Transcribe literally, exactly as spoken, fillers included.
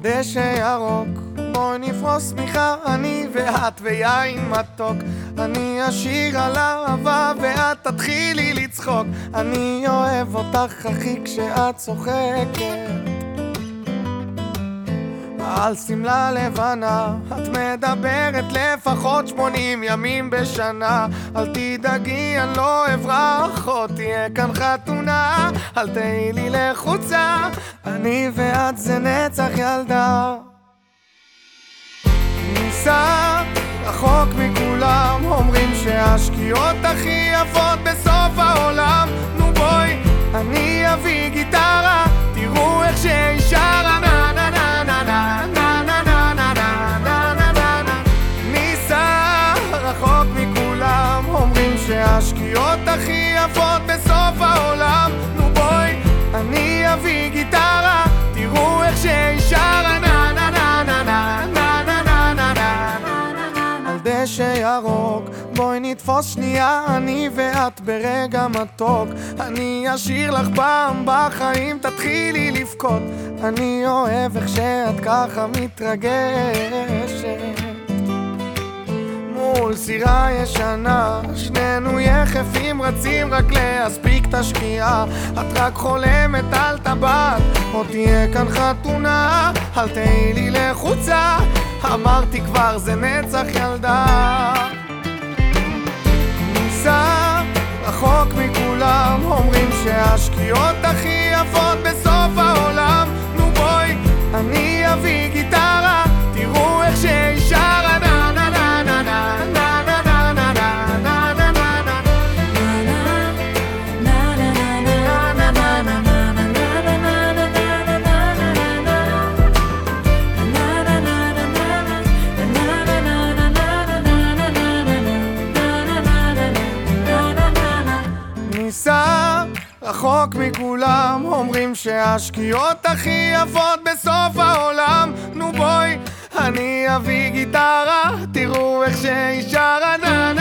דשא ירוק, בואי נפרוס שמיכה, אני ואת ויין מתוק. אני אשיר על אהבה ואת תתחילי לצחוק. אני אוהב אותך אחי כשאת צוחקת על שמלה לבנה. את מדברת לפחות שמונים ימים בשנה. אל תדאגי, אני לא אברח, עוד תהיה כאן חתונה. אל תהי לי לחוצה, אני ואת זה נצח ילדה. ניסע רחוק מכולם, אומרים שהשקיעות הכי יפות בסוף העולם. נו בואי, אני אביא גיטרה, תראו איך שהיא שרה. נה נה נה נה נה נה נה נה נה נה נה נה נה. ניסע רחוק מכולם, אומרים שהשקיעות הכי יפות בסוף העולם. נו בואי, אני אביא גיטרה, תראו איך שהיא שרה. נה נה נה נה נה נה נה נה נה נה. על דשא ירוק, בואי נתפוס שנייה, אני ואת ברגע מתוק. אני אשיר לך פעם בחיים, תתחילי לבכות. אני אוהב איך שאת ככה מתרגשת מול סירה ישנה. שנינו יחפים רצים רק להספיק את השקיעה. את רק חולמת על טבעת, עוד תהיה כאן חתונה. אל תהי לי לחוצה, אמרתי כבר זה נצח ילדה. ניסע רחוק מכולם, אומרים שהשקיעות הכי יפות בסוף העולם. נו בואי, אני אביא גיטרה, תראו איך שהיא שרה. נה נה נה נה נה נה נה נה נה נה נה נה נה. ניסע רחוק מכולם, אומרים שהשקיעות הכי יפות בסוף העולם. נו בואי, אני אביא גיטרה, תראו איך שהיא שרה. נה